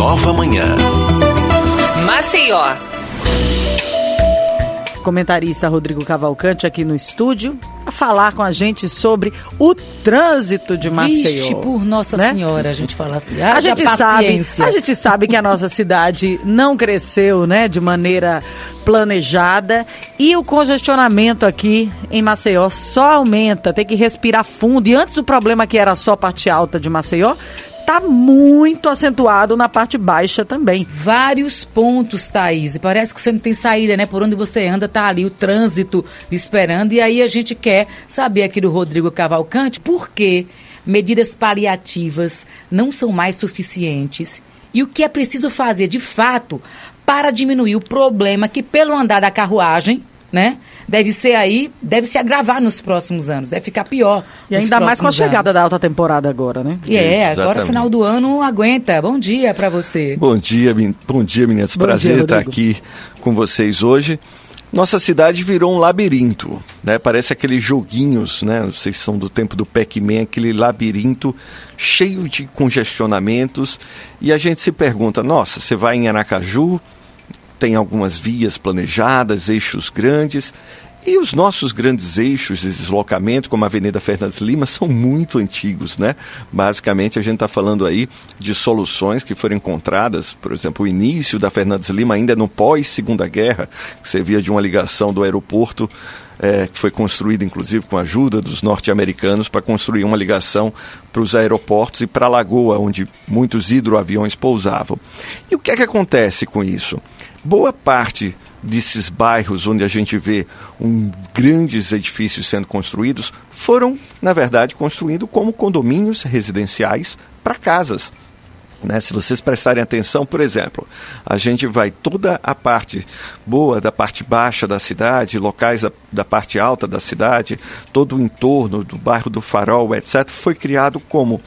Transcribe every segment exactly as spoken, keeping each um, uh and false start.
Nova Manhã. Maceió. Comentarista Rodrigo Cavalcante aqui no estúdio a falar com a gente sobre o trânsito de Maceió. Vixe, por Nossa né? Senhora, a gente fala assim, a gente paciência. sabe, a gente sabe que a nossa cidade não cresceu, né, de maneira planejada e o congestionamento aqui em Maceió só aumenta, tem que respirar fundo. E antes o problema que era só a parte alta de Maceió, está muito acentuado na parte baixa também. Vários pontos, Thaís. E parece que você não tem saída, né? Por onde você anda, tá ali o trânsito esperando. E aí a gente quer saber aqui do Rodrigo Cavalcante por que medidas paliativas não são mais suficientes e o que é preciso fazer, de fato, para diminuir o problema que, pelo andar da carruagem, né, deve ser aí, deve se agravar nos próximos anos, deve ficar pior. E ainda mais com a chegada anos. da alta temporada agora, né? E é, Exatamente. agora final do ano não aguenta. Bom dia para você. Bom dia, bom dia, meninas. Bom Prazer dia, estar aqui com vocês hoje. Nossa cidade virou um labirinto, né? Parece aqueles joguinhos, né? Não sei se são do tempo do Pac-Man, aquele labirinto cheio de congestionamentos. E a gente se pergunta, nossa, você vai em Aracaju, tem algumas vias planejadas, eixos grandes, e os nossos grandes eixos de deslocamento, como a Avenida Fernandes Lima, são muito antigos, né? Basicamente, a gente está falando aí de soluções que foram encontradas, por exemplo, o início da Fernandes Lima, ainda no pós-Segunda Guerra, que servia de uma ligação do aeroporto, é, que foi construída, inclusive, com a ajuda dos norte-americanos, para construir uma ligação para os aeroportos e para a Lagoa, onde muitos hidroaviões pousavam. E o que é que acontece com isso? Boa parte desses bairros onde a gente vê um, grandes edifícios sendo construídos foram, na verdade, construídos como condomínios residenciais para casas. Né? Se vocês prestarem atenção, por exemplo, a gente vai toda a parte boa da parte baixa da cidade, locais da, da parte alta da cidade, todo o entorno do bairro do Farol, etcétera, foi criado como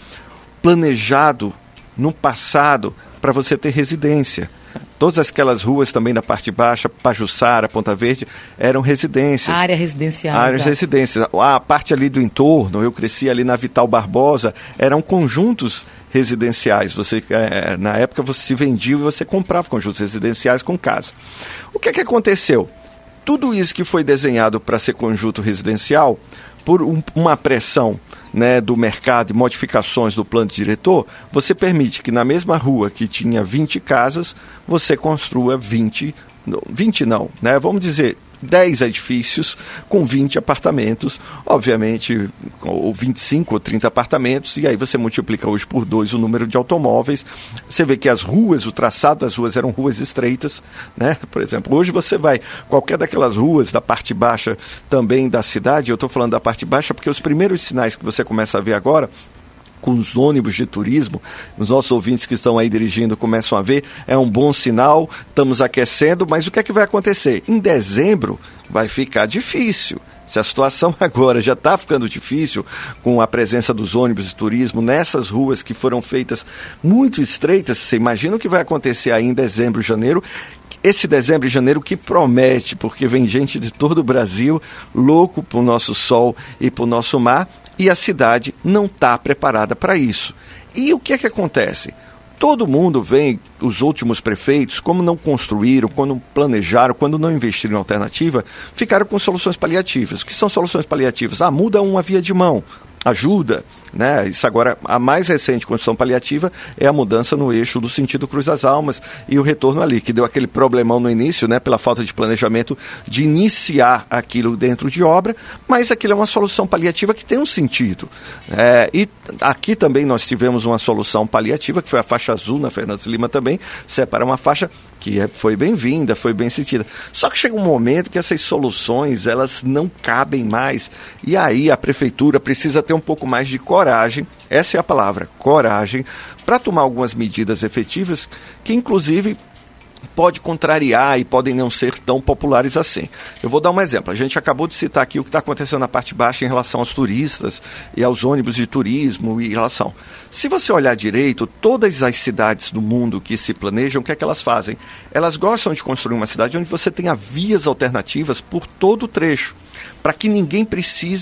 planejado no passado para você ter residência. Todas aquelas ruas também da parte baixa, Pajuçara, Ponta Verde, eram residências. Área residencial. Áreas exato. residências. A parte ali do entorno, eu cresci ali na Vital Barbosa, eram conjuntos residenciais. Você, é, na época você se vendia e você comprava conjuntos residenciais com casa. O que é que aconteceu? Tudo isso que foi desenhado para ser conjunto residencial, por um, uma pressão, né, do mercado e modificações do plano diretor, você permite que na mesma rua que tinha vinte casas, você construa vinte, vinte não, né, vamos dizer dez edifícios com vinte apartamentos, obviamente, ou vinte e cinco ou trinta apartamentos, e aí você multiplica hoje por dois o número de automóveis. Você vê que as ruas, o traçado das ruas eram ruas estreitas, né? Por exemplo, hoje você vai, qualquer daquelas ruas da parte baixa também da cidade, eu estou falando da parte baixa porque os primeiros sinais que você começa a ver agora, com os ônibus de turismo, os nossos ouvintes que estão aí dirigindo começam a ver, é um bom sinal, estamos aquecendo, mas o que é que vai acontecer? Em dezembro vai ficar difícil. Se a situação agora já está ficando difícil com a presença dos ônibus de turismo nessas ruas que foram feitas muito estreitas, você imagina o que vai acontecer aí em dezembro, janeiro, esse dezembro e janeiro que promete, porque vem gente de todo o Brasil louco para o nosso sol e para o nosso mar, e a cidade não está preparada para isso. E o que é que acontece? Todo mundo vem, os últimos prefeitos, como não construíram, quando planejaram, quando não investiram em alternativa, ficaram com soluções paliativas. O que são soluções paliativas? Ah, muda uma via de mão. Ajuda, né? Isso agora, a mais recente construção paliativa é a mudança no eixo do sentido Cruz das Almas e o retorno ali, que deu aquele problemão no início, né? Pela falta de planejamento de iniciar aquilo dentro de obra, mas aquilo é uma solução paliativa que tem um sentido. É, e aqui também nós tivemos uma solução paliativa, que foi a faixa azul na Fernandes Lima também, separa uma faixa que é, foi bem-vinda, foi bem sentida. Só que chega um momento que essas soluções, elas não cabem mais, e aí a prefeitura precisa ter um pouco mais de coragem, essa é a palavra, coragem, para tomar algumas medidas efetivas que, inclusive, pode contrariar e podem não ser tão populares assim. Eu vou dar um exemplo. A gente acabou de citar aqui o que está acontecendo na parte baixa em relação aos turistas e aos ônibus de turismo e em relação. Se você olhar direito, todas as cidades do mundo que se planejam, o que é que elas fazem? Elas gostam de construir uma cidade onde você tenha vias alternativas por todo o trecho, para que ninguém precise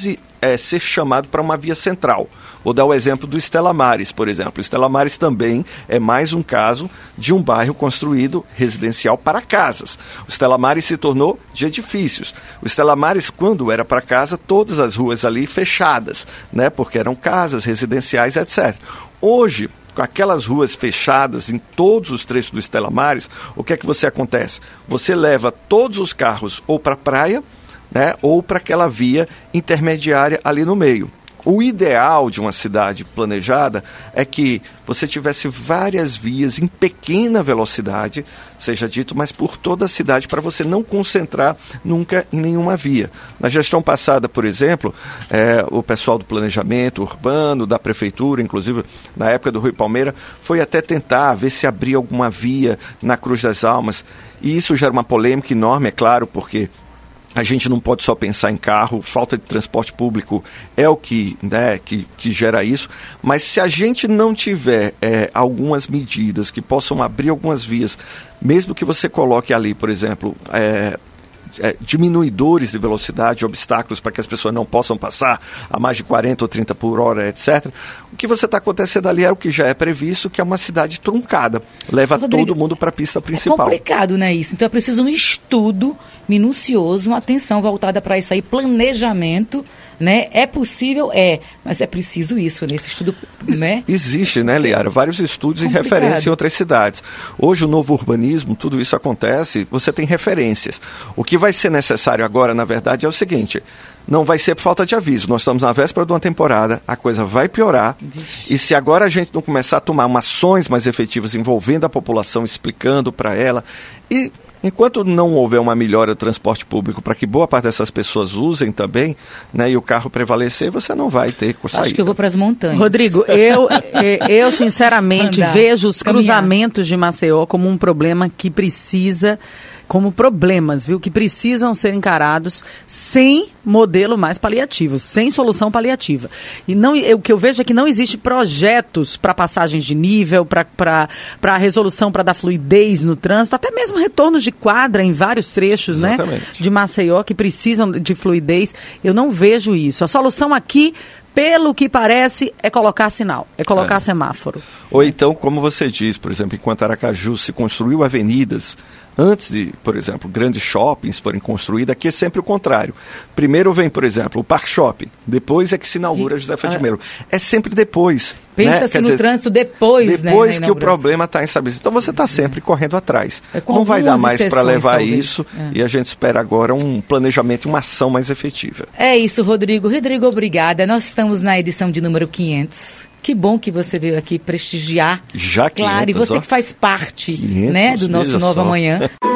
é, ser chamado para uma via central. Vou dar o exemplo do Stella Maris, por exemplo. O Stella Maris também é mais um caso de um bairro construído residencial para casas. O Stella Maris se tornou de edifícios. O Stella Maris, quando era para casa, todas as ruas ali fechadas, né, porque eram casas residenciais, etcétera. Hoje, com aquelas ruas fechadas em todos os trechos do Stella Maris, o que é que você acontece? Você leva todos os carros ou para a praia, né, ou para aquela via intermediária ali no meio. O ideal de uma cidade planejada é que você tivesse várias vias em pequena velocidade, seja dito, mas por toda a cidade, para você não concentrar nunca em nenhuma via. Na gestão passada, por exemplo, é, o pessoal do planejamento urbano, da prefeitura, inclusive na época do Rui Palmeira, foi até tentar ver se abria alguma via na Cruz das Almas. E isso gera uma polêmica enorme, é claro, porque a gente não pode só pensar em carro, falta de transporte público é o que, né, que, que gera isso, mas se a gente não tiver é, algumas medidas que possam abrir algumas vias, mesmo que você coloque ali, por exemplo, é, é, diminuidores de velocidade, obstáculos para que as pessoas não possam passar a mais de quarenta ou trinta por hora, etcétera, o que você está acontecendo ali é o que já é previsto, que é uma cidade truncada, leva Rodrigo, todo mundo para a pista principal. É complicado, né, isso? Então é preciso um estudo minucioso, uma atenção voltada para isso aí, planejamento, né? É possível? É, mas é preciso isso, nesse estudo, né? Existe, né, Liara? Vários estudos e referências em outras cidades. Hoje o novo urbanismo, tudo isso acontece, você tem referências. O que vai ser necessário agora, na verdade, é o seguinte: não vai ser por falta de aviso. Nós estamos na véspera de uma temporada, a coisa vai piorar. Vixe. E se agora a gente não começar a tomar umas ações mais efetivas envolvendo a população, explicando para ela, e enquanto não houver uma melhora do transporte público para que boa parte dessas pessoas usem também, né, e o carro prevalecer, você não vai ter saída. Acho que eu vou para as montanhas. Rodrigo, eu, eu sinceramente Andar, vejo os cruzamentos caminhar. de Maceió como um problema que precisa, como problemas, viu, que precisam ser encarados sem modelo mais paliativo, sem solução paliativa. E não, o que eu vejo é que não existe projetos para passagens de nível, para a resolução, para dar fluidez no trânsito, até mesmo retornos de quadra em vários trechos, né, de Maceió que precisam de fluidez. Eu não vejo isso. A solução aqui, pelo que parece, é colocar sinal, é colocar é. semáforo. Ou então, como você diz, por exemplo, enquanto Aracaju se construiu avenidas, antes de, por exemplo, grandes shoppings forem construídos, aqui é sempre o contrário. Primeiro vem, por exemplo, o Parque Shopping, depois é que se inaugura Josefa de Melo. É sempre depois. Pensa-se né? no dizer, trânsito depois, Depois né, que o problema está estabelecido. Então você está sempre é. correndo atrás. É Não vai dar mais para levar talvez. isso é. e a gente espera agora um planejamento, uma ação mais efetiva. É isso, Rodrigo. Rodrigo, obrigada. Nós estamos na edição de número quinhentos. Que bom que você veio aqui prestigiar. Já quinhentos, claro, e você ó. que faz parte quinhentos, né, do nosso Nova só. Manhã.